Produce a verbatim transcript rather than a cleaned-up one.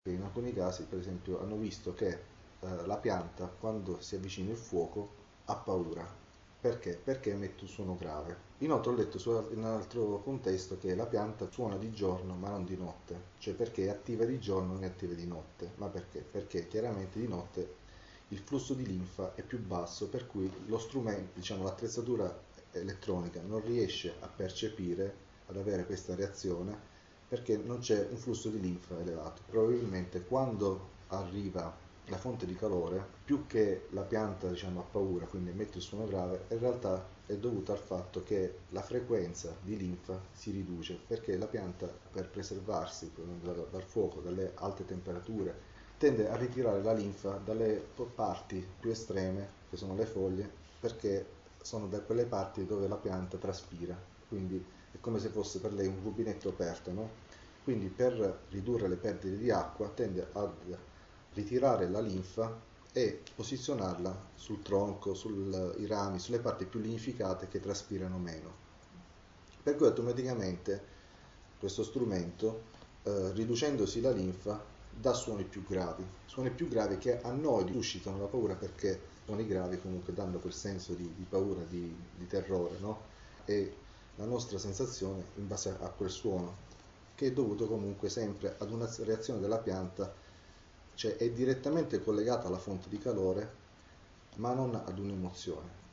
In alcuni casi, per esempio, hanno visto che eh, la pianta, quando si avvicina il fuoco, ha paura. Perché? Perché emette un suono grave. Inoltre ho letto su, in un altro contesto che la pianta suona di giorno ma non di notte, cioè perché è attiva di giorno non è attiva di notte. Ma perché? Perché chiaramente di notte il flusso di linfa è più basso, per cui lo strumento, diciamo l'attrezzatura elettronica non riesce a percepire, ad avere questa reazione, perché non c'è un flusso di linfa elevato. Probabilmente quando arriva la fonte di calore, più che la pianta diciamo, ha paura, quindi emette il suono grave, in realtà è dovuto al fatto che la frequenza di linfa si riduce, perché la pianta per preservarsi dal, dal fuoco, dalle alte temperature, tende a ritirare la linfa dalle parti più estreme, che sono le foglie, perché sono da quelle parti dove la pianta traspira, quindi è come se fosse per lei un rubinetto aperto, no? Quindi per ridurre le perdite di acqua tende a ritirare la linfa e posizionarla sul tronco, sui rami, sulle parti più lignificate che traspirano meno. Per cui automaticamente questo strumento, eh, riducendosi la linfa, dà suoni più gravi, suoni più gravi che a noi suscitano la paura perché suoni gravi comunque danno quel senso di, di paura, di, di terrore, no? E la nostra sensazione in base a quel suono, che è dovuto comunque sempre ad una reazione della pianta, cioè è direttamente collegata alla fonte di calore, ma non ad un'emozione.